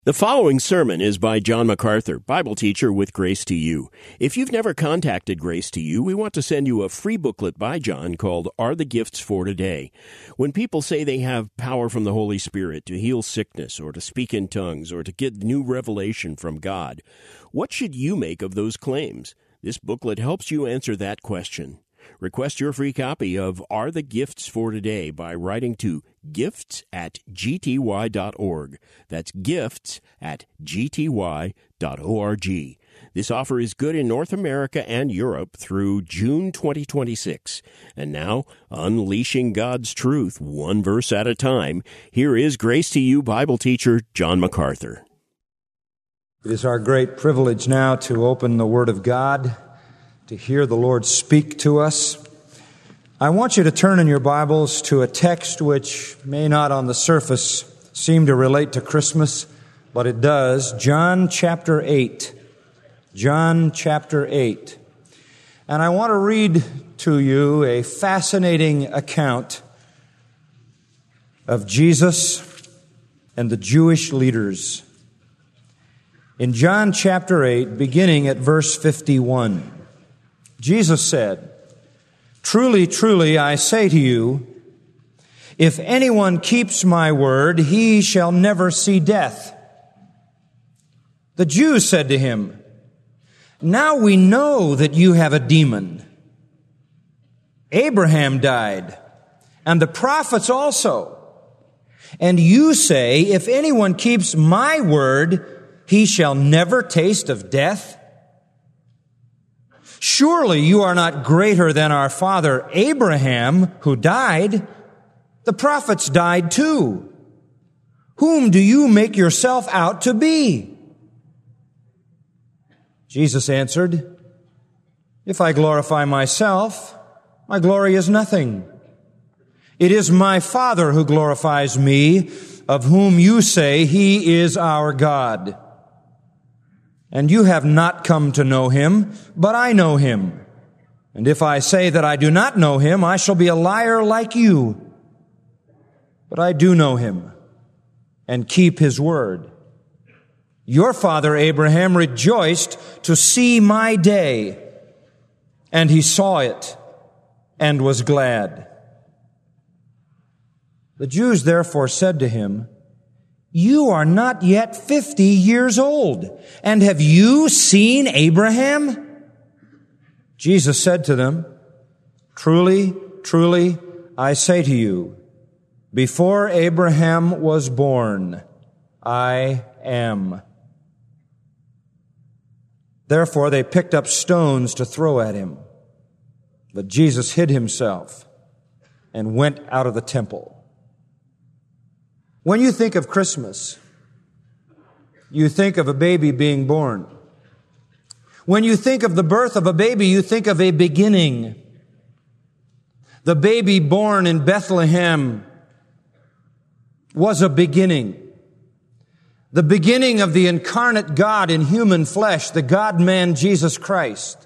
The following sermon is by John MacArthur, Bible teacher with Grace to You. If you've never contacted Grace to You, we want to send you a free booklet by John called Are the Gifts for Today? When people say they have power from the Holy Spirit to heal sickness or to speak in tongues or to get new revelation from God, what should you make of those claims? This booklet helps you answer that question. Request your free copy of Are the Gifts for Today by writing to gifts@gty.org. That's gifts@gty.org. This offer is good in North America and Europe through June 2026. And now, unleashing God's truth one verse at a time, here is Grace to You Bible teacher John MacArthur. It is our great privilege now to open the Word of God, to hear the Lord speak to us. I want you to turn in your Bibles to a text which may not on the surface seem to relate to Christmas, but it does. John chapter 8. John chapter 8. And I want to read to you a fascinating account of Jesus and the Jewish leaders. In John chapter 8, beginning at verse 51, Jesus said, "Truly, truly, I say to you, if anyone keeps my word, he shall never see death." The Jews said to him, "Now we know that you have a demon. Abraham died, and the prophets also. And you say, if anyone keeps my word, he shall never taste of death? Surely you are not greater than our father Abraham, who died. The prophets died too. Whom do you make yourself out to be?" Jesus answered, "If I glorify myself, my glory is nothing. It is my Father who glorifies me, of whom you say he is our God. And you have not come to know him, but I know him. And if I say that I do not know him, I shall be a liar like you. But I do know him and keep his word. Your father Abraham rejoiced to see my day, and he saw it and was glad." The Jews therefore said to him, "You are not yet 50 years old, and have you seen Abraham?" Jesus said to them, "Truly, truly, I say to you, before Abraham was born, I am." Therefore they picked up stones to throw at him. But Jesus hid himself and went out of the temple. When you think of Christmas, you think of a baby being born. When you think of the birth of a baby, you think of a beginning. The baby born in Bethlehem was a beginning. The beginning of the incarnate God in human flesh, the God-man Jesus Christ.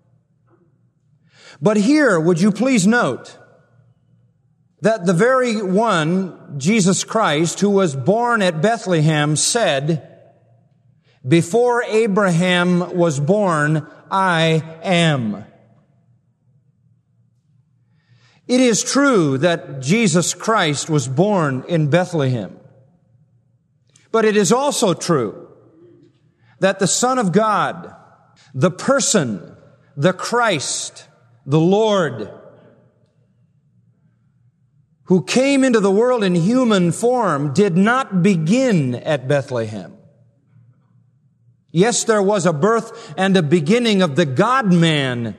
But here, would you please note that the very one, Jesus Christ, who was born at Bethlehem, said, "Before Abraham was born, I am." It is true that Jesus Christ was born in Bethlehem. But it is also true that the Son of God, the person, the Christ, the Lord, who came into the world in human form, did not begin at Bethlehem. Yes, there was a birth and a beginning of the God-man,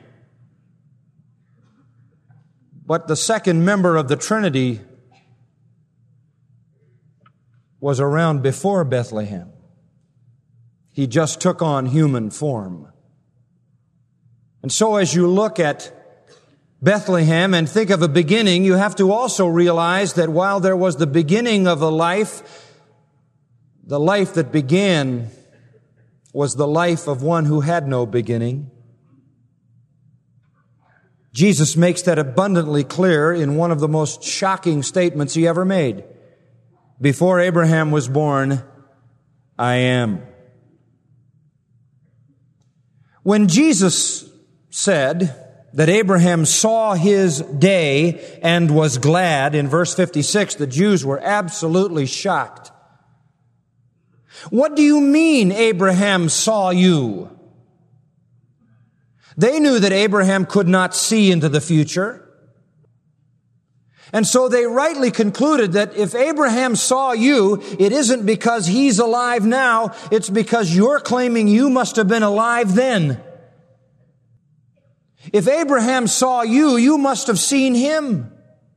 but the second member of the Trinity was around before Bethlehem. He just took on human form. And so as you look at Bethlehem and think of a beginning, you have to also realize that while there was the beginning of a life, the life that began was the life of one who had no beginning. Jesus makes that abundantly clear in one of the most shocking statements he ever made. Before Abraham was born, I am. When Jesus said that Abraham saw his day and was glad, in verse 56, the Jews were absolutely shocked. What do you mean Abraham saw you? They knew that Abraham could not see into the future. And so they rightly concluded that if Abraham saw you, it isn't because he's alive now, it's because you're claiming you must have been alive then. If Abraham saw you, you must have seen him.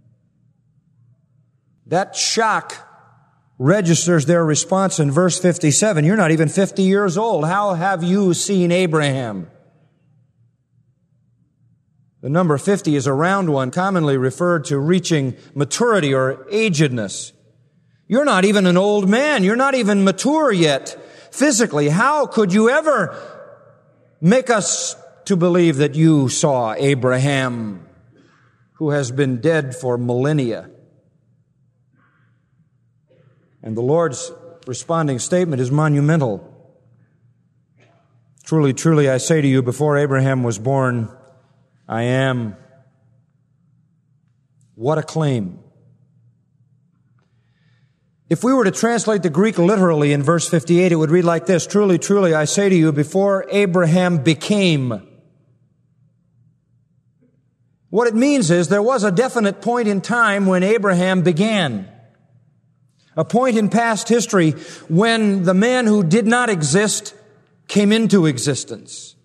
That shock registers their response in verse 57. You're not even 50 years old. How have you seen Abraham? The number 50 is a round one, commonly referred to reaching maturity or agedness. You're not even an old man. You're not even mature yet physically. How could you ever make us to believe that you saw Abraham, who has been dead for millennia? And the Lord's responding statement is monumental. Truly, truly, I say to you, before Abraham was born, I am. What a claim. If we were to translate the Greek literally in verse 58, it would read like this: Truly, truly, I say to you, before Abraham became. What it means is there was a definite point in time when Abraham began. A point in past history when the man who did not exist came into existence.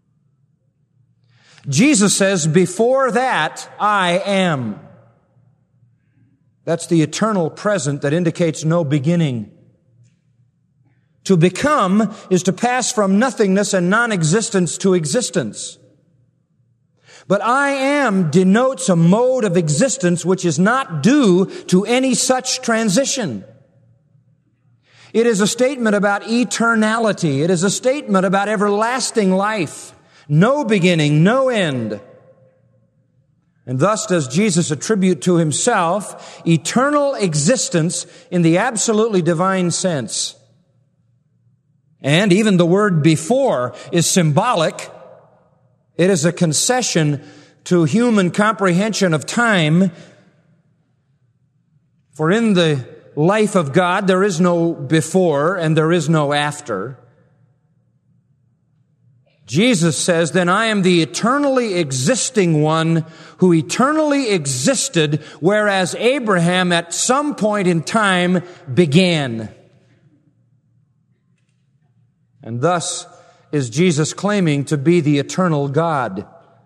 Jesus says, before that, I am. That's the eternal present that indicates no beginning. To become is to pass from nothingness and non-existence to existence. But I am denotes a mode of existence which is not due to any such transition. It is a statement about eternality. It is a statement about everlasting life. No beginning, no end. And thus does Jesus attribute to himself eternal existence in the absolutely divine sense. And even the word before is symbolic. It is a concession to human comprehension of time. For in the life of God, there is no before and there is no after. Jesus says, then I am the eternally existing one who eternally existed, whereas Abraham at some point in time began. And thus is Jesus claiming to be the eternal God.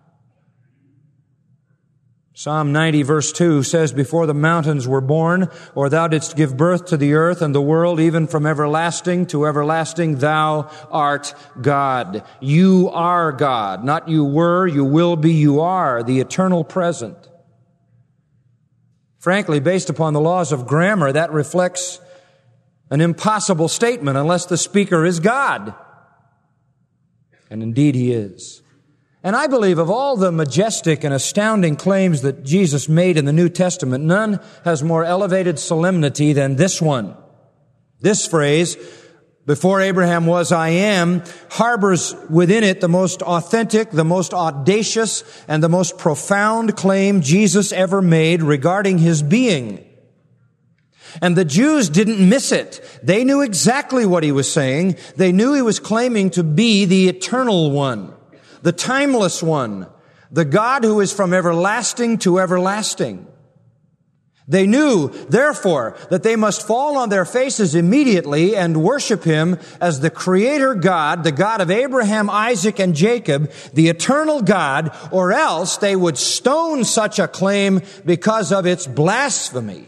Psalm 90 verse 2 says, before the mountains were born, or thou didst give birth to the earth and the world, even from everlasting to everlasting, thou art God. You are God. Not you were, you will be, you are, the eternal present. Frankly, based upon the laws of grammar, that reflects an impossible statement unless the speaker is God. And indeed he is. And I believe of all the majestic and astounding claims that Jesus made in the New Testament, none has more elevated solemnity than this one. This phrase, before Abraham was, I am, harbors within it the most authentic, the most audacious, and the most profound claim Jesus ever made regarding his being. And the Jews didn't miss it. They knew exactly what he was saying. They knew he was claiming to be the eternal one, the timeless one, the God who is from everlasting to everlasting. They knew, therefore, that they must fall on their faces immediately and worship him as the Creator God, the God of Abraham, Isaac, and Jacob, the eternal God, or else they would stone such a claim because of its blasphemy.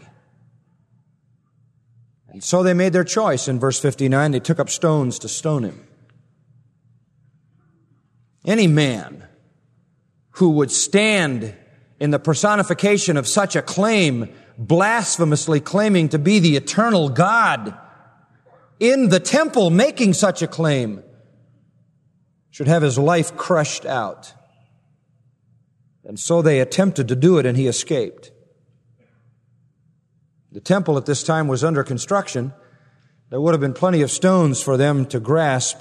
And so they made their choice. In verse 59, they took up stones to stone him. Any man who would stand in the personification of such a claim, blasphemously claiming to be the eternal God, in the temple making such a claim, should have his life crushed out. And so they attempted to do it, and he escaped. The temple at this time was under construction, There would have been plenty of stones for them to grasp.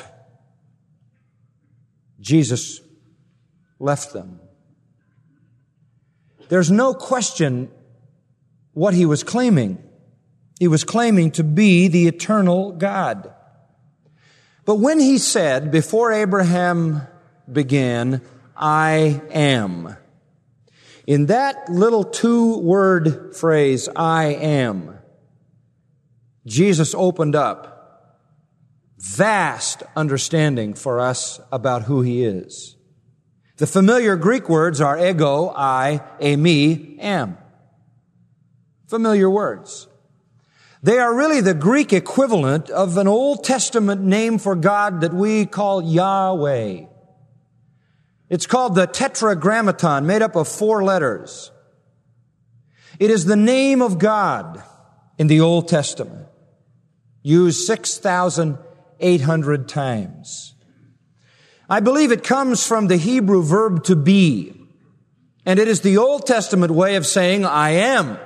Jesus left them. There's no question what he was claiming. He was claiming to be the eternal God. But when he said, before Abraham began, I am, in that little two-word phrase, I am, Jesus opened up vast understanding for us about who he is. The familiar Greek words are ego, I, eimi, am. Familiar words. They are really the Greek equivalent of an Old Testament name for God that we call Yahweh. It's called the Tetragrammaton, made up of 4 letters. It is the name of God in the Old Testament, used 6,800 times. I believe it comes from the Hebrew verb to be, and it is the Old Testament way of saying, I am.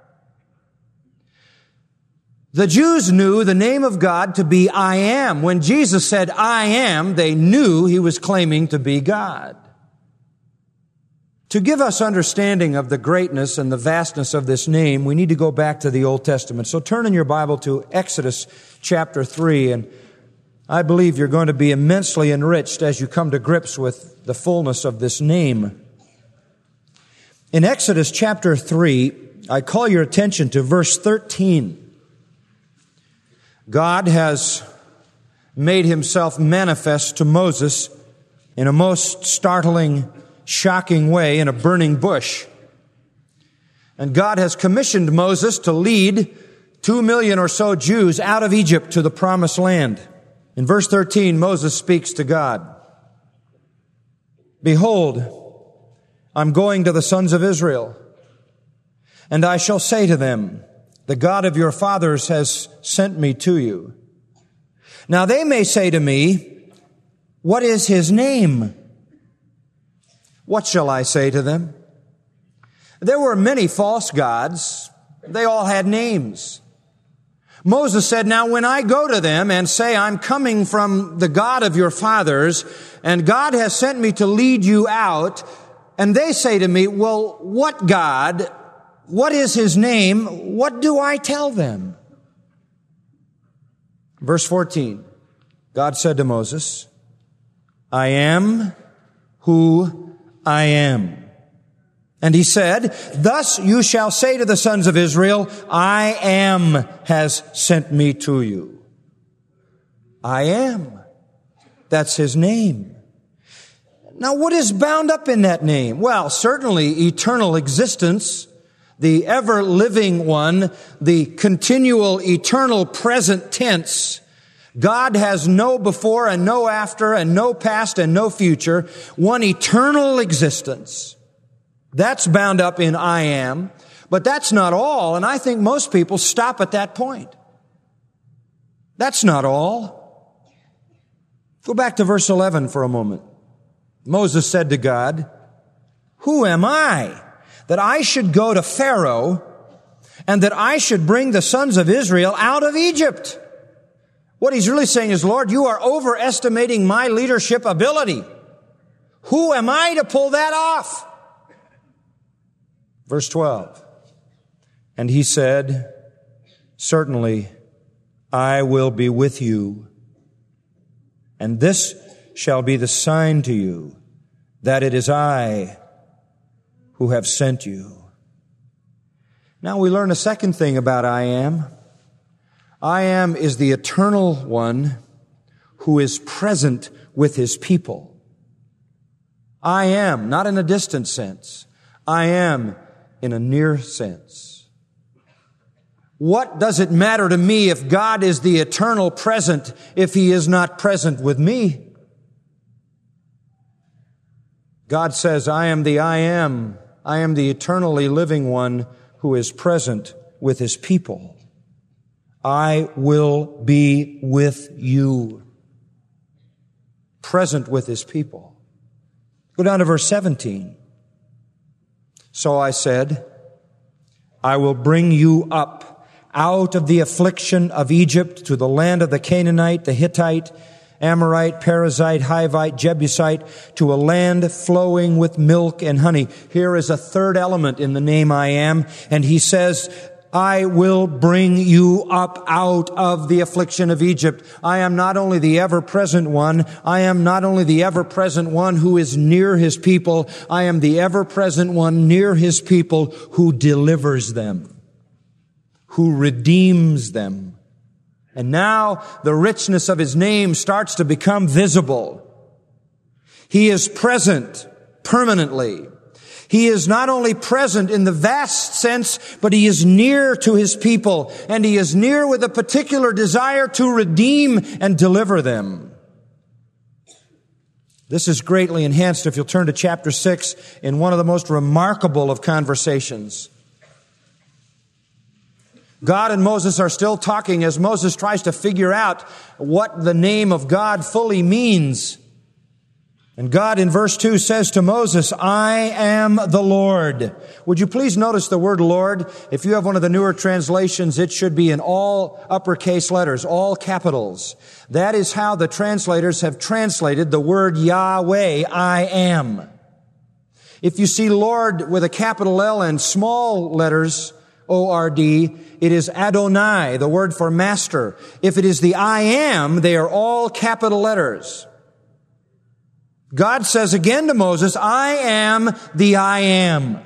The Jews knew the name of God to be I am. When Jesus said I am, they knew he was claiming to be God. To give us understanding of the greatness and the vastness of this name, we need to go back to the Old Testament. So turn in your Bible to Exodus chapter 3, and I believe you're going to be immensely enriched as you come to grips with the fullness of this name. In Exodus chapter 3, I call your attention to verse 13. God has made himself manifest to Moses in a most startling, shocking way in a burning bush. And God has commissioned Moses to lead 2 million or so Jews out of Egypt to the promised land. In verse 13, Moses speaks to God. Behold, I'm going to the sons of Israel, and I shall say to them, the God of your fathers has sent me to you. Now they may say to me, what is his name? What shall I say to them? There were many false gods. They all had names. Moses said, now when I go to them and say, I'm coming from the God of your fathers, and God has sent me to lead you out, and they say to me, well, what God? What is his name? What do I tell them? Verse 14, God said to Moses, I am who I am. And he said, thus you shall say to the sons of Israel, I am has sent me to you. I am. That's his name. Now what is bound up in that name? Well, certainly eternal existence, the ever-living one, the continual, eternal, present tense. God has no before and no after and no past and no future. One eternal existence. That's bound up in I am. But that's not all, and I think most people stop at that point. That's not all. Go back to verse 11 for a moment. Moses said to God, who am I that I should go to Pharaoh and that I should bring the sons of Israel out of Egypt? What he's really saying is, Lord, you are overestimating my leadership ability. Who am I to pull that off? Verse 12. And he said, certainly I will be with you, and this shall be the sign to you that it is I who have sent you. Now we learn a second thing about I am. I am is the eternal one who is present with his people. I am, not in a distant sense. I am in a near sense. What does it matter to me if God is the eternal present if he is not present with me? God says, I am the I am. I am the eternally living one who is present with his people. I will be with you. Present with his people. Go down to verse 17. So I said, I will bring you up out of the affliction of Egypt to the land of the Canaanite, the Hittite, Amorite, Perizzite, Hivite, Jebusite, to a land flowing with milk and honey. Here is a third element in the name I am, and he says, I will bring you up out of the affliction of Egypt. I am not only the ever-present one, I am not only the ever-present one who is near his people, I am the ever-present one near his people who delivers them, who redeems them. And now the richness of his name starts to become visible. He is present permanently. He is not only present in the vast sense, but he is near to his people, and he is near with a particular desire to redeem and deliver them. This is greatly enhanced if you'll turn to chapter 6 in one of the most remarkable of conversations. God and Moses are still talking as Moses tries to figure out what the name of God fully means. And God in verse 2 says to Moses, I am the Lord. Would you please notice the word Lord? If you have one of the newer translations, it should be in all uppercase letters, all capitals. That is how the translators have translated the word Yahweh, I am. If you see Lord with a capital L and small letters, O-R-D, it is Adonai, the word for master. If it is the I am, they are all capital letters. God says again to Moses, I am the I am.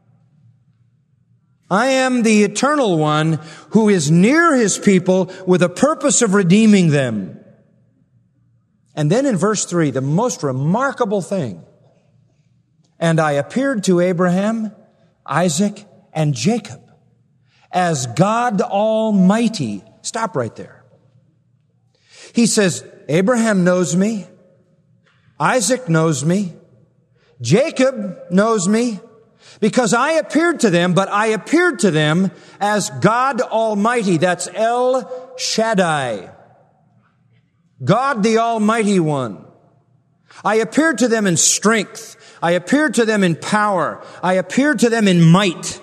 I am the eternal one who is near his people with a purpose of redeeming them. And then in verse 3, the most remarkable thing. And I appeared to Abraham, Isaac, and Jacob as God Almighty. Stop right there. He says, Abraham knows me. Isaac knows me. Jacob knows me because I appeared to them, but I appeared to them as God Almighty. That's El Shaddai. God the Almighty One. I appeared to them in strength. I appeared to them in power. I appeared to them in might.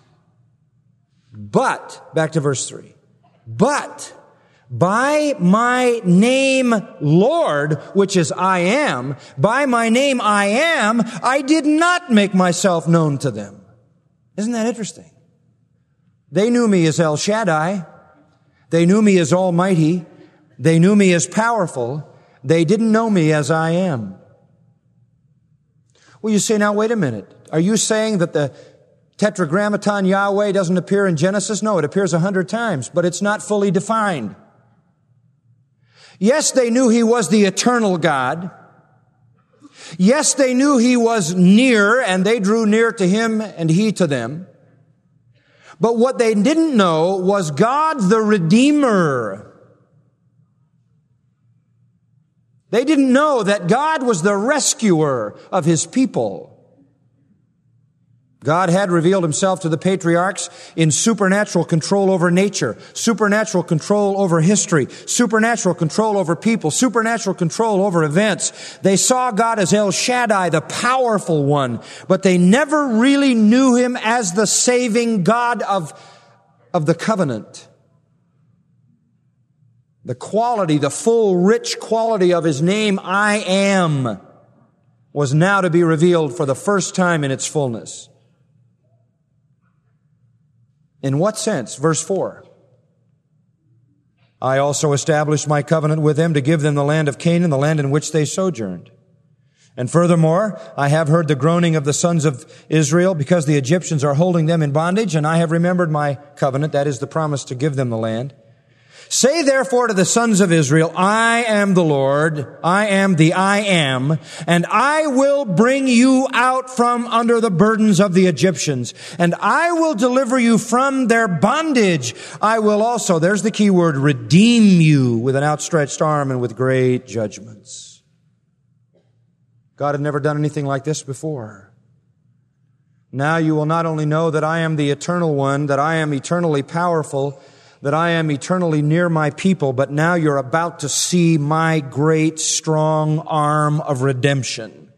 But, back to verse 3, but by my name Lord, which is I am, by my name I am, I did not make myself known to them. Isn't that interesting? They knew me as El Shaddai. They knew me as Almighty. They knew me as powerful. They didn't know me as I am. Well, you say, now wait a minute. Are you saying that the Tetragrammaton Yahweh doesn't appear in Genesis? No, it appears 100 times, but it's not fully defined. Yes, they knew he was the eternal God. Yes, they knew he was near, and they drew near to him and he to them. But what they didn't know was God the Redeemer. They didn't know that God was the rescuer of his people. God had revealed himself to the patriarchs in supernatural control over nature, supernatural control over history, supernatural control over people, supernatural control over events. They saw God as El Shaddai, the powerful one, but they never really knew him as the saving God of the covenant. The quality, the full, rich quality of his name, I am, was now to be revealed for the first time in its fullness. In what sense? Verse 4. I also established my covenant with them to give them the land of Canaan, the land in which they sojourned. And furthermore, I have heard the groaning of the sons of Israel because the Egyptians are holding them in bondage, and I have remembered my covenant, that is the promise to give them the land. Say therefore to the sons of Israel, I am the Lord, I am the I am, and I will bring you out from under the burdens of the Egyptians, and I will deliver you from their bondage. I will also, there's the key word, redeem you with an outstretched arm and with great judgments. God had never done anything like this before. Now you will not only know that I am the eternal one, that I am eternally powerful, that I am eternally near my people, but now you're about to see my great, strong arm of redemption.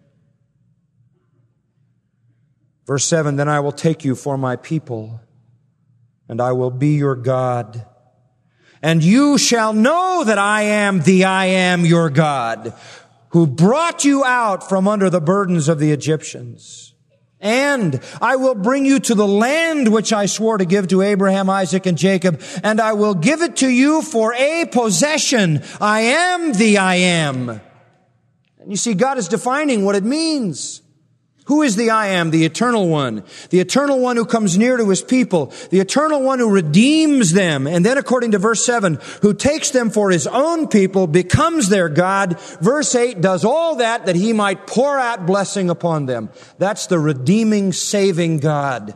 Verse 7, then I will take you for my people, and I will be your God. And you shall know that I am your God, who brought you out from under the burdens of the Egyptians. And I will bring you to the land which I swore to give to Abraham, Isaac, and Jacob, and I will give it to you for a possession. I am the I am. And you see, God is defining what it means. Who is the I am? The eternal one. The eternal one who comes near to his people. The eternal one who redeems them. And then according to verse 7, who takes them for his own people, becomes their God. Verse 8 does all that he might pour out blessing upon them. That's the redeeming, saving God.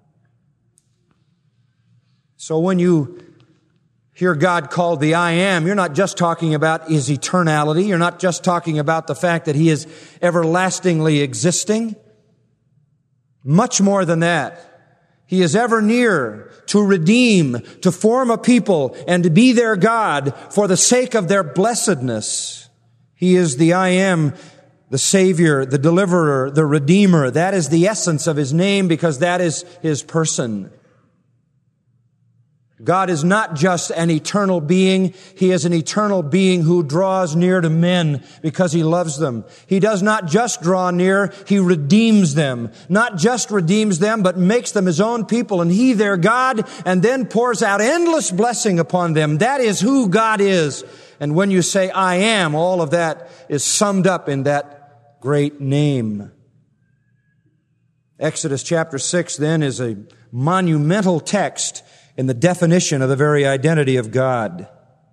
So when you hear God called the I am, you're not just talking about his eternality. You're not just talking about the fact that he is everlastingly existing. Much more than that. He is ever near to redeem, to form a people, and to be their God for the sake of their blessedness. He is the I am, the Savior, the Deliverer, the Redeemer. That is the essence of his name, because that is his person. God is not just an eternal being. He is an eternal being who draws near to men because he loves them. He does not just draw near, he redeems them. Not just redeems them, but makes them his own people and he their God, and then pours out endless blessing upon them. That is who God is. And when you say, I am, all of that is summed up in that great name. Exodus chapter 6 then is a monumental text in the definition of the very identity of God.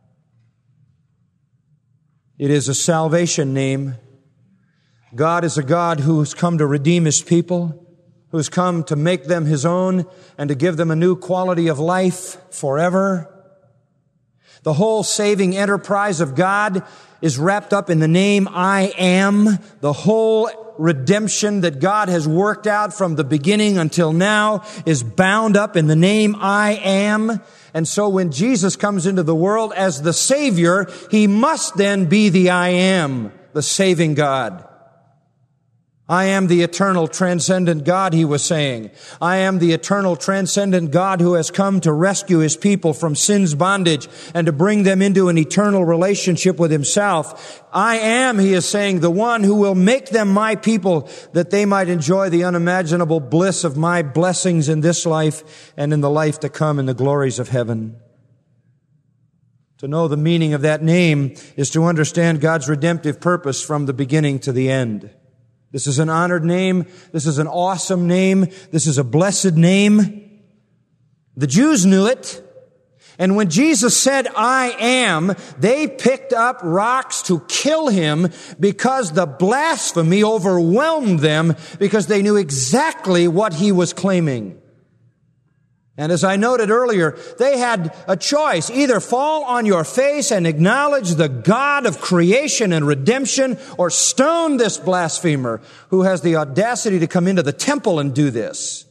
It is a salvation name. God is a God who's come to redeem his people, who's come to make them his own and to give them a new quality of life forever. The whole saving enterprise of God is wrapped up in the name I am. The whole redemption that God has worked out from the beginning until now is bound up in the name I am. And so when Jesus comes into the world as the Savior, he must then be the I am, the saving God. I am the eternal, transcendent God, he was saying. I am the eternal, transcendent God who has come to rescue his people from sin's bondage and to bring them into an eternal relationship with himself. I am, he is saying, the one who will make them my people that they might enjoy the unimaginable bliss of my blessings in this life and in the life to come in the glories of heaven. To know the meaning of that name is to understand God's redemptive purpose from the beginning to the end. This is an honored name. This is an awesome name. This is a blessed name. The Jews knew it. And when Jesus said, I am, they picked up rocks to kill him because the blasphemy overwhelmed them because they knew exactly what he was claiming. And as I noted earlier, they had a choice. Either fall on your face and acknowledge the God of creation and redemption, or stone this blasphemer who has the audacity to come into the temple and do this.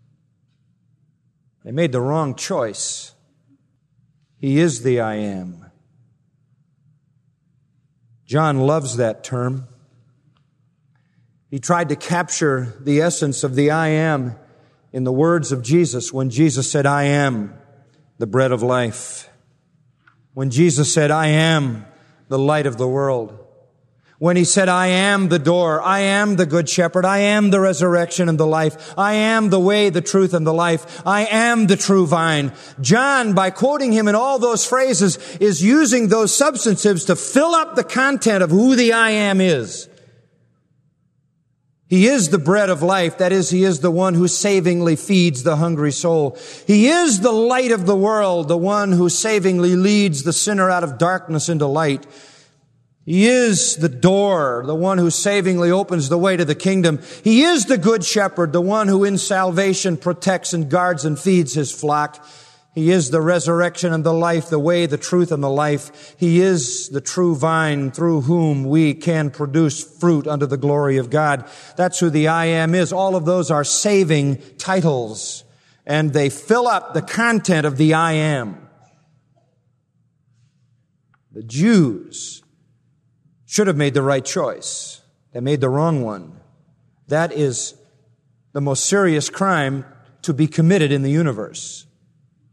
They made the wrong choice. He is the I am. John loves that term. He tried to capture the essence of the I am in the words of Jesus when Jesus said, I am the bread of life. When Jesus said, I am the light of the world. When he said, I am the door, I am the good shepherd, I am the resurrection and the life, I am the way, the truth, and the life, I am the true vine. John, by quoting him in all those phrases, is using those substantives to fill up the content of who the I am is. He is the bread of life. That is, he is the one who savingly feeds the hungry soul. He is the light of the world, the one who savingly leads the sinner out of darkness into light. He is the door, the one who savingly opens the way to the kingdom. He is the good shepherd, the one who in salvation protects and guards and feeds his flock. He is the resurrection and the life, the way, the truth, and the life. He is the true vine through whom we can produce fruit unto the glory of God. That's who the I am is. All of those are saving titles, and they fill up the content of the I am. The Jews should have made the right choice. They made the wrong one. That is the most serious crime to be committed in the universe.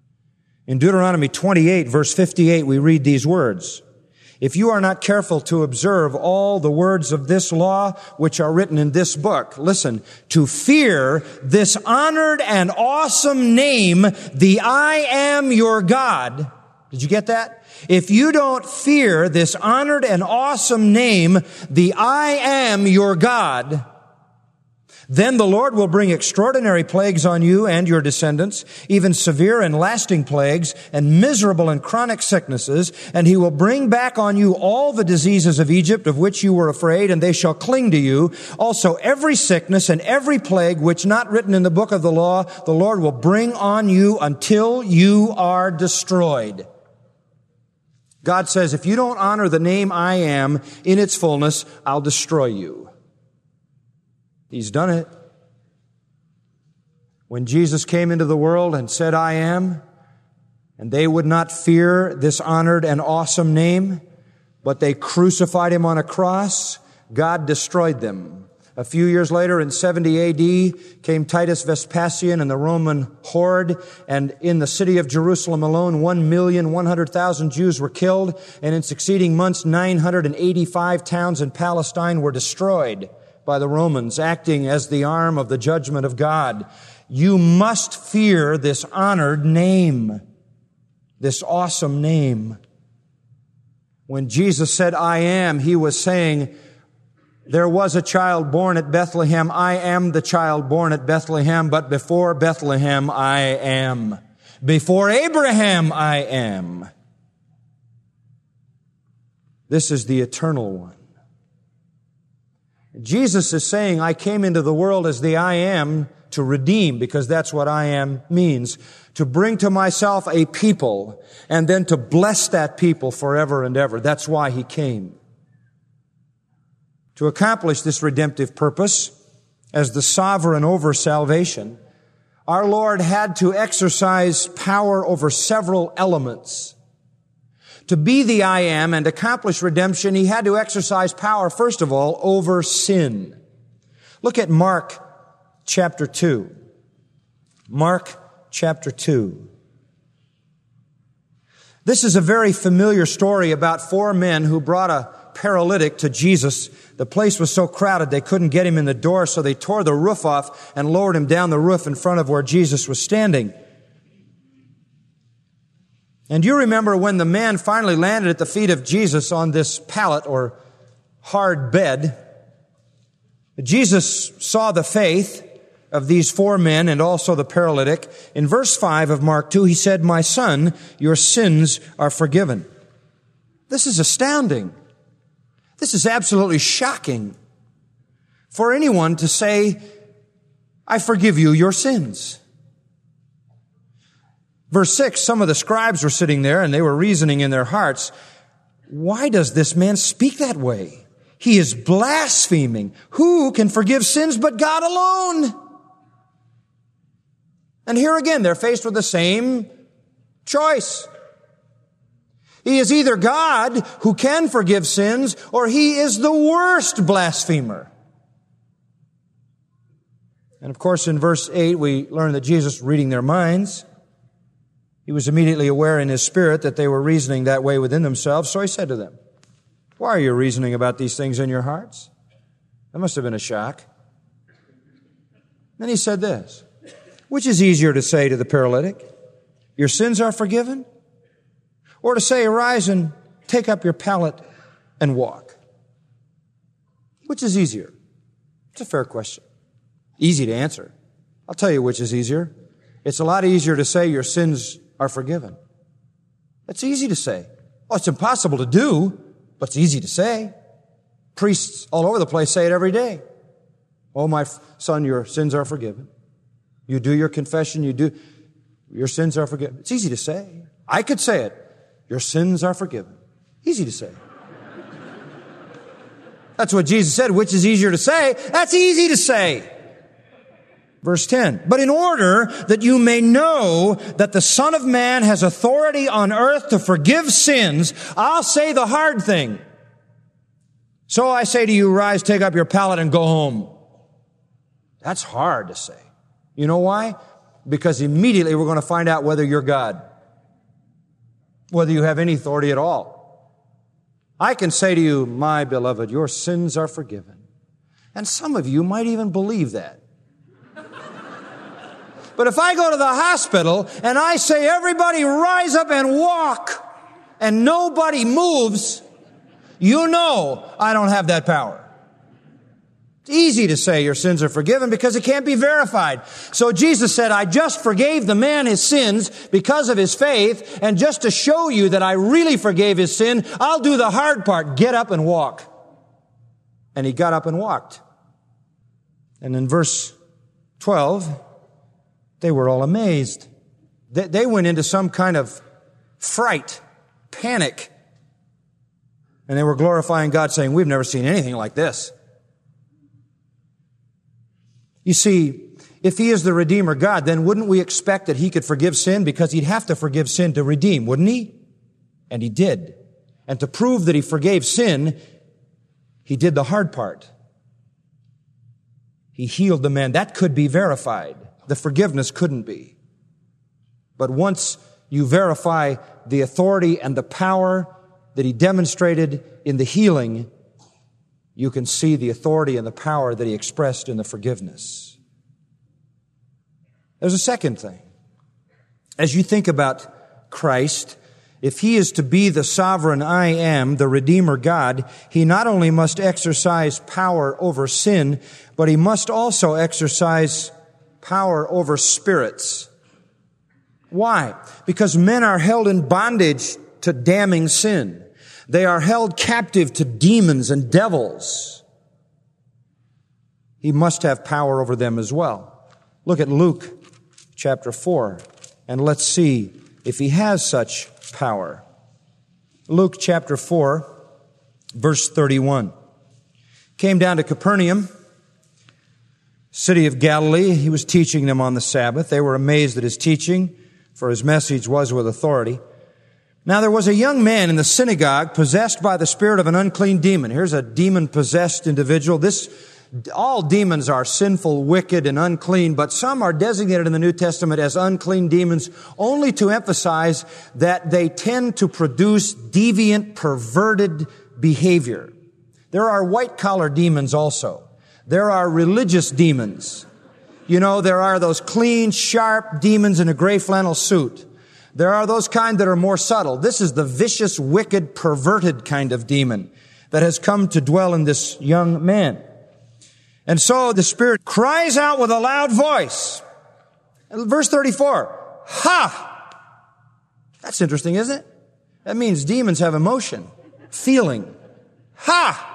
In Deuteronomy 28, verse 58, we read these words, "If you are not careful to observe all the words of this law which are written in this book," listen, "to fear this honored and awesome name, the I am your God." Did you get that? If you don't fear this honored and awesome name, the I am your God, then the Lord will bring extraordinary plagues on you and your descendants, even severe and lasting plagues and miserable and chronic sicknesses, and he will bring back on you all the diseases of Egypt of which you were afraid, and they shall cling to you. Also every sickness and every plague which not written in the book of the law, the Lord will bring on you until you are destroyed. God says, if you don't honor the name I am in its fullness, I'll destroy you. He's done it. When Jesus came into the world and said, I am, and they would not fear this honored and awesome name, but they crucified him on a cross, God destroyed them. A few years later, in 70 A.D., came Titus Vespasian and the Roman horde, and in the city of Jerusalem alone, 1,100,000 Jews were killed, and in succeeding months, 985 towns in Palestine were destroyed by the Romans, acting as the arm of the judgment of God. You must fear this honored name, this awesome name. When Jesus said, I am, he was saying, there was a child born at Bethlehem. I am the child born at Bethlehem, but before Bethlehem, I am. Before Abraham, I am. This is the eternal one. Jesus is saying, I came into the world as the I am to redeem, because that's what I am means, to bring to myself a people and then to bless that people forever and ever. That's why he came. To accomplish this redemptive purpose, as the sovereign over salvation, our Lord had to exercise power over several elements. To be the I am and accomplish redemption, he had to exercise power, first of all, over sin. Look at Mark chapter 2. Mark chapter 2. This is a very familiar story about 4 men who brought a paralytic to Jesus. The place was so crowded they couldn't get him in the door, so they tore the roof off and lowered him down the roof in front of where Jesus was standing. And you remember when the man finally landed at the feet of Jesus on this pallet or hard bed, Jesus saw the faith of these 4 men and also the paralytic. In verse 5 of Mark 2, he said, My son, your sins are forgiven. This is astounding. This is absolutely shocking for anyone to say, I forgive you your sins. Verse 6, some of the scribes were sitting there and they were reasoning in their hearts, why does this man speak that way? He is blaspheming. Who can forgive sins but God alone? And here again, they're faced with the same choice. He is either God who can forgive sins, or he is the worst blasphemer. And of course, in verse 8, we learn that Jesus, reading their minds, he was immediately aware in his spirit that they were reasoning that way within themselves. So he said to them, why are you reasoning about these things in your hearts? That must have been a shock. Then he said this, which is easier to say to the paralytic, your sins are forgiven? Or to say, arise and take up your pallet and walk? Which is easier? It's a fair question. Easy to answer. I'll tell you which is easier. It's a lot easier to say your sins are forgiven. That's easy to say. Well, it's impossible to do, but it's easy to say. Priests all over the place say it every day. Oh, my son, your sins are forgiven. You do your confession, your sins are forgiven. It's easy to say. I could say it. Your sins are forgiven. Easy to say. That's what Jesus said. Which is easier to say? That's easy to say. Verse 10, but in order that you may know that the Son of Man has authority on earth to forgive sins, I'll say the hard thing. So I say to you, rise, take up your pallet and go home. That's hard to say. You know why? Because immediately we're going to find out whether you're God. whether you have any authority at all. I can say to you, my beloved, your sins are forgiven. And some of you might even believe that. But if I go to the hospital and I say, everybody rise up and walk, and nobody moves, you know I don't have that power. It's easy to say your sins are forgiven because it can't be verified. So Jesus said, I just forgave the man his sins because of his faith, and just to show you that I really forgave his sin, I'll do the hard part, get up and walk. And he got up and walked. And in verse 12, they were all amazed. They went into some kind of fright, panic. And they were glorifying God, saying, we've never seen anything like this. You see, if He is the Redeemer God, then wouldn't we expect that He could forgive sin? Because He'd have to forgive sin to redeem, wouldn't He? And He did. And to prove that He forgave sin, He did the hard part. He healed the man. That could be verified. The forgiveness couldn't be. But once you verify the authority and the power that He demonstrated in the healing, you can see the authority and the power that He expressed in the forgiveness. There's a second thing. As you think about Christ, if He is to be the sovereign I am, the Redeemer God, He not only must exercise power over sin, but He must also exercise power over spirits. Why? Because men are held in bondage to damning sin. They are held captive to demons and devils. He must have power over them as well. Look at Luke chapter 4, and let's see if He has such power. Luke chapter 4, verse 31. Came down to Capernaum, city of Galilee. He was teaching them on the Sabbath. They were amazed at His teaching, for His message was with authority. Now there was a young man in the synagogue possessed by the spirit of an unclean demon. Here's a demon-possessed individual. All demons are sinful, wicked, and unclean, but some are designated in the New Testament as unclean demons only to emphasize that they tend to produce deviant, perverted behavior. There are white-collar demons also. There are religious demons. You know, there are those clean, sharp demons in a gray flannel suit. There are those kind that are more subtle. This is the vicious, wicked, perverted kind of demon that has come to dwell in this young man. And so the Spirit cries out with a loud voice. Verse 34, ha! That's interesting, isn't it? That means demons have emotion, feeling. Ha!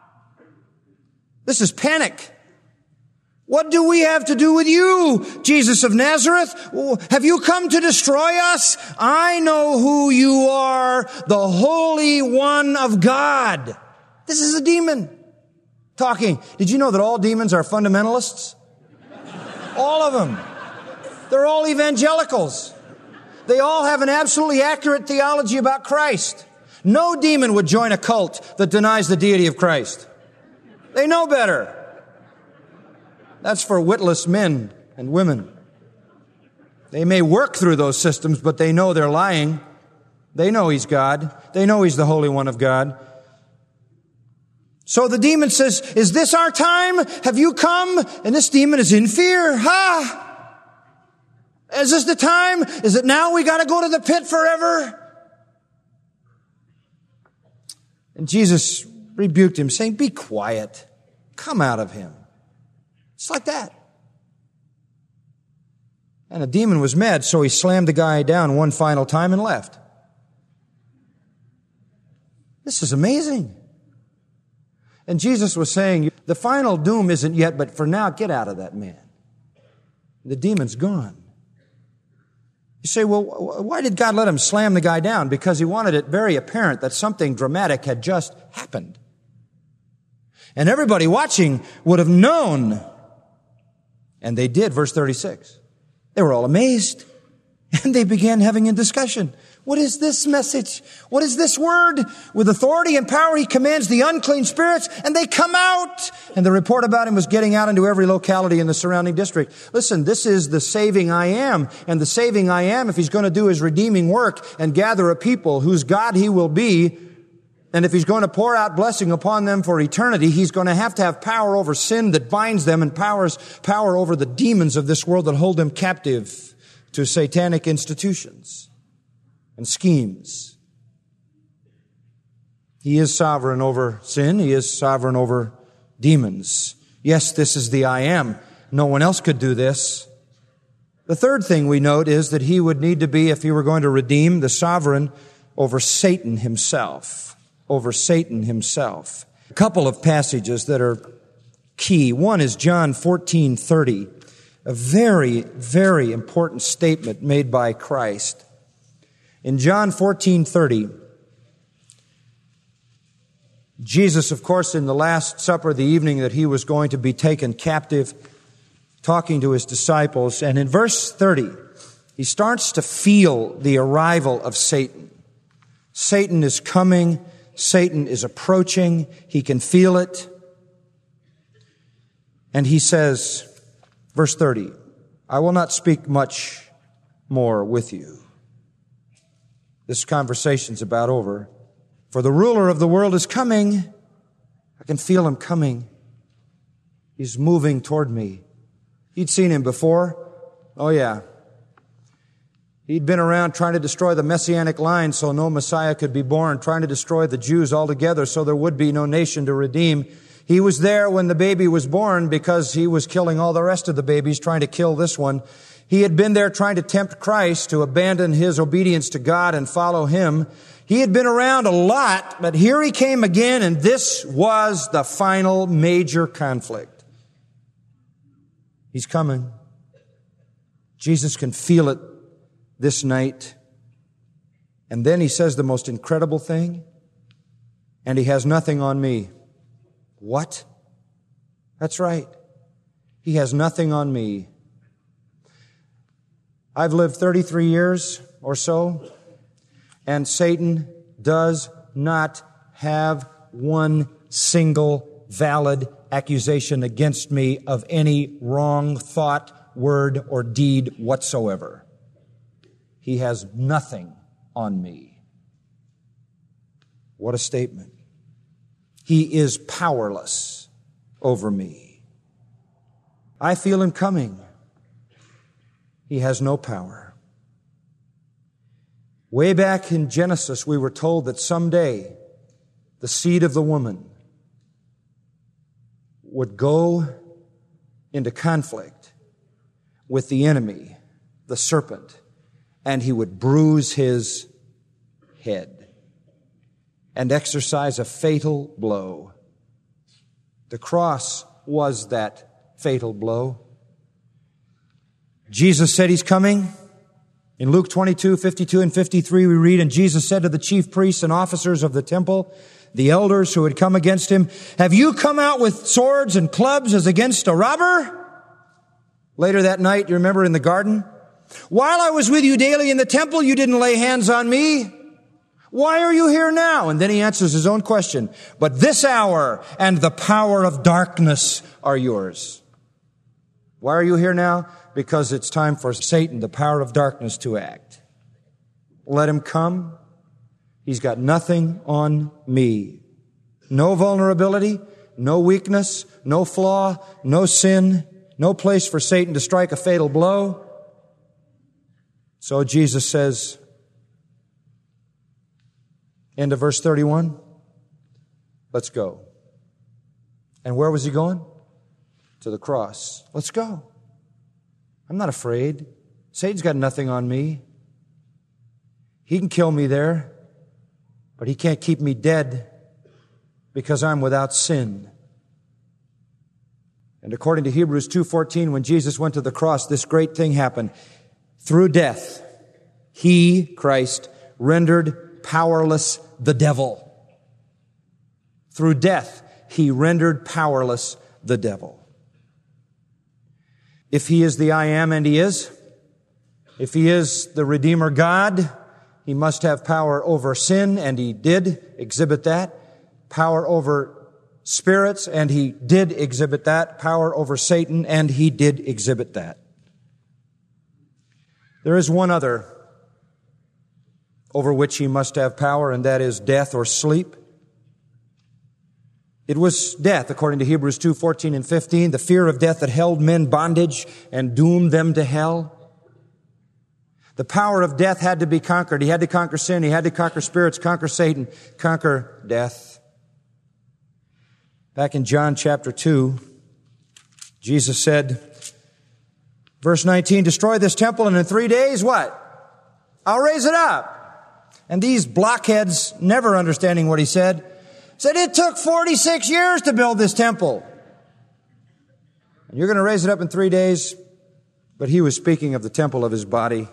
This is panic. What do we have to do with you, Jesus of Nazareth? Have you come to destroy us? I know who you are, the Holy One of God. This is a demon talking. Did you know that all demons are fundamentalists? All of them. They're all evangelicals. They all have an absolutely accurate theology about Christ. No demon would join a cult that denies the deity of Christ. They know better. That's for witless men and women. They may work through those systems, but they know they're lying. They know He's God. They know He's the Holy One of God. So the demon says, is this our time? Have you come? And this demon is in fear. Ha! Is this the time? Is it now we got to go to the pit forever? And Jesus rebuked him, saying, be quiet. Come out of him. It's like that. And the demon was mad, so he slammed the guy down one final time and left. This is amazing. And Jesus was saying, the final doom isn't yet, but for now, get out of that man. The demon's gone. You say, well, why did God let him slam the guy down? Because He wanted it very apparent that something dramatic had just happened. And everybody watching would have known. And they did, verse 36. They were all amazed. And they began having a discussion. What is this message? What is this word? With authority and power, he commands the unclean spirits, and they come out. And the report about him was getting out into every locality in the surrounding district. Listen, this is the saving I am. And the saving I am, if he's going to do his redeeming work and gather a people whose God he will be, and if he's going to pour out blessing upon them for eternity, he's going to have power over sin that binds them and power over the demons of this world that hold them captive to satanic institutions and schemes. He is sovereign over sin. He is sovereign over demons. Yes, this is the I am. No one else could do this. The third thing we note is that he would need to be, if he were going to redeem, the sovereign over Satan himself. Over Satan himself. A couple of passages that are key. One is John 14:30, a very, very important statement made by Christ. In John 14:30, Jesus, of course, in the Last Supper, the evening that he was going to be taken captive, talking to his disciples, and in verse 30, he starts to feel the arrival of Satan. Satan is coming. Satan is approaching. He can feel it. And he says, verse 30, I will not speak much more with you. This conversation's about over. For the ruler of the world is coming. I can feel him coming. He's moving toward me. You'd seen him before. Oh yeah. He'd been around trying to destroy the Messianic line so no Messiah could be born, trying to destroy the Jews altogether so there would be no nation to redeem. He was there when the baby was born because he was killing all the rest of the babies, trying to kill this one. He had been there trying to tempt Christ to abandon his obedience to God and follow him. He had been around a lot, but here he came again, and this was the final major conflict. He's coming. Jesus can feel it this night. And then he says the most incredible thing, and he has nothing on me. What? That's right. He has nothing on me. I've lived 33 years or so, and Satan does not have one single valid accusation against me of any wrong thought, word, or deed whatsoever. He has nothing on me. What a statement. He is powerless over me. I feel him coming. He has no power. Way back in Genesis, we were told that someday the seed of the woman would go into conflict with the enemy, the serpent, and he would bruise his head and exercise a fatal blow. The cross was that fatal blow. Jesus said he's coming. In Luke 22, 52 and 53 we read, and Jesus said to the chief priests and officers of the temple, the elders who had come against him, have you come out with swords and clubs as against a robber? Later that night, you remember in the garden, while I was with you daily in the temple, you didn't lay hands on me. Why are you here now? And then he answers his own question. But this hour and the power of darkness are yours. Why are you here now? Because it's time for Satan, the power of darkness, to act. Let him come. He's got nothing on me. No vulnerability, no weakness, no flaw, no sin, no place for Satan to strike a fatal blow. So Jesus says, end of verse 31, let's go. And where was he going? To the cross. Let's go. I'm not afraid. Satan's got nothing on me. He can kill me there, but he can't keep me dead because I'm without sin. And according to Hebrews 2:14, when Jesus went to the cross, this great thing happened. Through death, he, Christ, rendered powerless the devil. Through death, he rendered powerless the devil. If he is the I am, and he is, if he is the Redeemer God, He must have power over sin, and He did exhibit that. Power over spirits, and He did exhibit that. Power over Satan, and He did exhibit that. There is one other over which He must have power, and that is death or sleep. It was death, according to Hebrews 2:14 and 15, the fear of death that held men bondage and doomed them to hell. The power of death had to be conquered. He had to conquer sin. He had to conquer spirits, conquer Satan, conquer death. Back in John chapter 2, Jesus said, verse 19, destroy this temple and in 3 days, what? I'll raise it up. And these blockheads, never understanding what He said it took 46 years to build this temple. And you're going to raise it up in 3 days. But He was speaking of the temple of His body.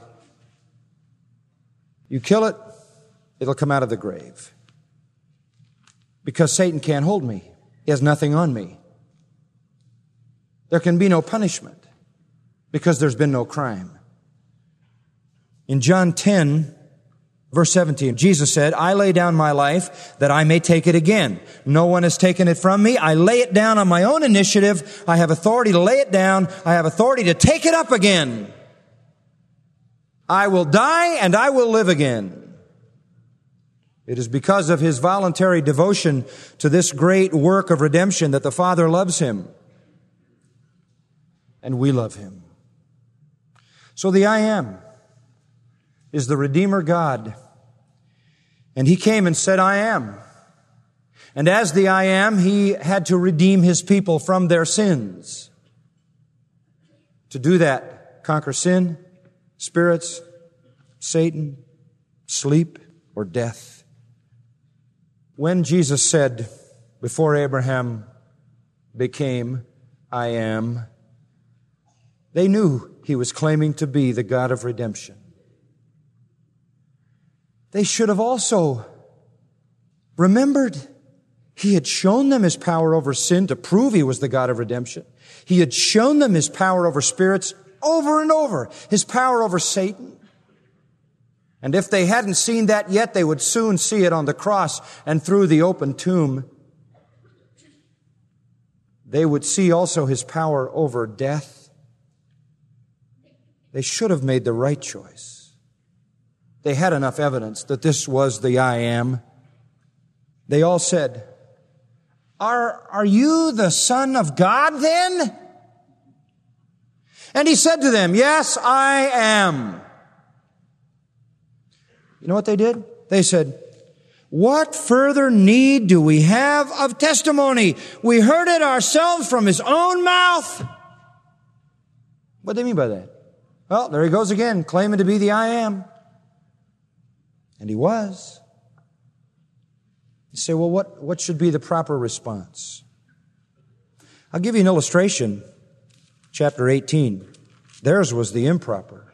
You kill it, it'll come out of the grave. Because Satan can't hold me. He has nothing on me. There can be no punishment because there's been no crime. In John 10, verse 17, Jesus said, I lay down my life that I may take it again. No one has taken it from me. I lay it down on my own initiative. I have authority to lay it down. I have authority to take it up again. I will die and I will live again. It is because of His voluntary devotion to this great work of redemption that the Father loves Him. And we love Him. So the I Am is the Redeemer God. And He came and said, I am. And as the I Am, He had to redeem His people from their sins. To do that, conquer sin, spirits, Satan, sleep, or death. When Jesus said, before Abraham became I Am, they knew He was claiming to be the God of redemption. They should have also remembered He had shown them His power over sin to prove He was the God of redemption. He had shown them His power over spirits over and over, His power over Satan. And if they hadn't seen that yet, they would soon see it on the cross and through the open tomb. They would see also His power over death. They should have made the right choice. They had enough evidence that was the I Am. They all said, Are you the Son of God then? And He said to them, yes, I am. You know what they did? They said, what further need do we have of testimony? We heard it ourselves from His own mouth. What do they mean by that? Well, there he goes again, claiming to be the I Am. And He was. You say, well, what should be the proper response? I'll give you an illustration. Chapter 18. Theirs was the improper.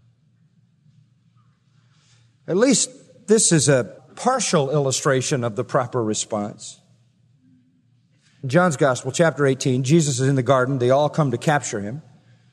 At least this is a partial illustration of the proper response. In John's Gospel, chapter 18, Jesus is in the garden. They all come to capture Him.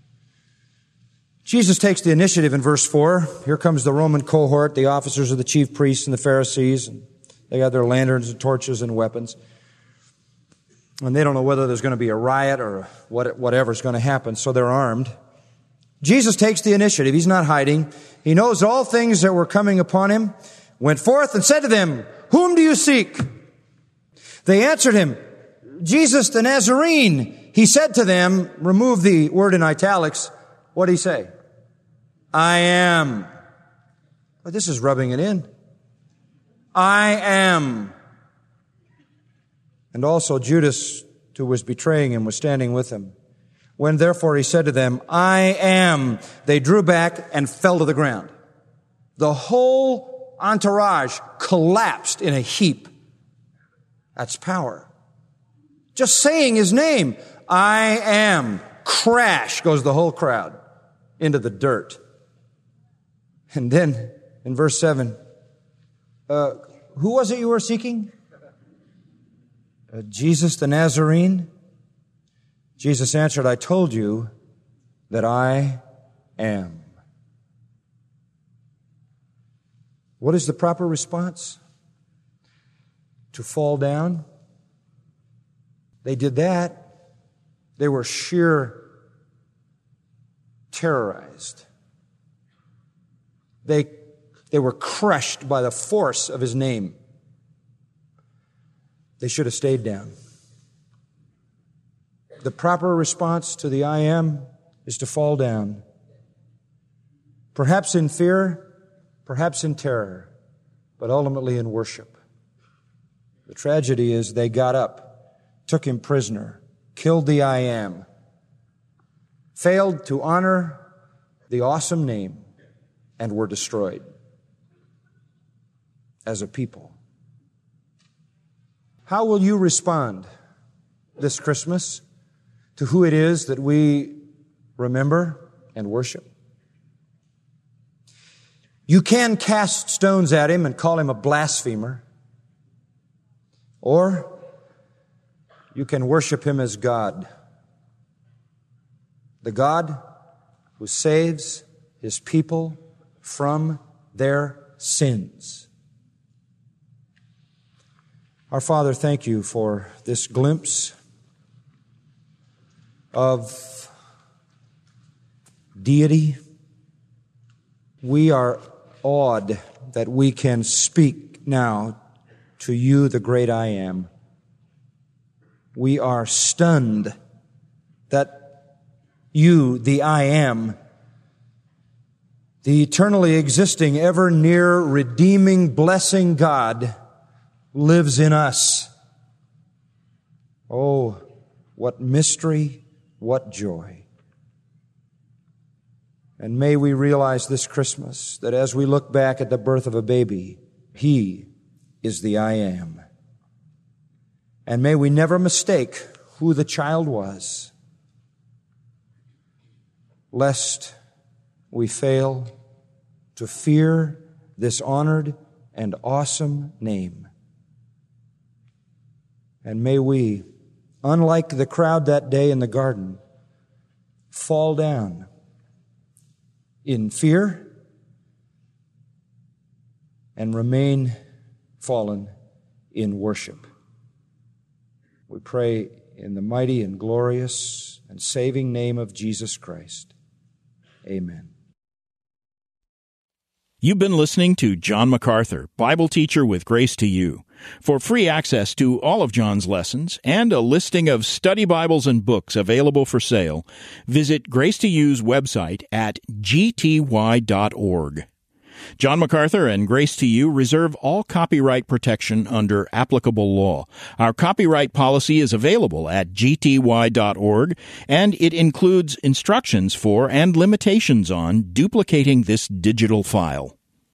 Jesus takes the initiative in verse 4. Here comes the Roman cohort, the officers of the chief priests and the Pharisees. And they got their lanterns and torches and weapons. And they don't know whether there's going to be a riot or whatever's going to happen, so they're armed. Jesus takes the initiative. He's not hiding. He knows all things that were coming upon Him, went forth and said to them, whom do you seek? They answered Him, Jesus the Nazarene. He said to them, remove the word in italics, what did He say? I am. But this is rubbing it in. I am. And also Judas, who was betraying Him, was standing with Him. When therefore He said to them, I am, they drew back and fell to the ground. The whole entourage collapsed in a heap. That's power. Just saying His name, I am. Crash goes the whole crowd into the dirt. And then in verse 7, who was it you were seeking? Jesus the Nazarene? Jesus answered, I told you that I am. What is the proper response? To fall down? They did that. They were sheer terrorized. They were crushed by the force of his name. They should have stayed down. The proper response to the I am is to fall down. Perhaps in fear, perhaps in terror, but ultimately in worship. The tragedy is they got up, took him prisoner, killed the I am, failed to honor the awesome name, and were destroyed as a people. How will you respond this Christmas to who it is that we remember and worship? You can cast stones at him and call him a blasphemer, or you can worship him as God, the God who saves his people from their sins. Our Father, thank you for this glimpse of deity. We are awed that we can speak now to you, the great I am. We are stunned that you, the I am, the eternally existing, ever near, redeeming, blessing God, lives in us. Oh, what mystery, what joy. And may we realize this Christmas that as we look back at the birth of a baby, He is the I am. And may we never mistake who the child was, lest we fail to fear this honored and awesome name. And may we, unlike the crowd that day in the garden, fall down in fear and remain fallen in worship. We pray in the mighty and glorious and saving name of Jesus Christ. Amen. You've been listening to John MacArthur, Bible teacher with Grace to You. For free access to all of John's lessons and a listing of study Bibles and books available for sale, visit Grace to You's website at gty.org. John MacArthur and Grace to You reserve all copyright protection under applicable law. Our copyright policy is available at gty.org, and it includes instructions for and limitations on duplicating this digital file.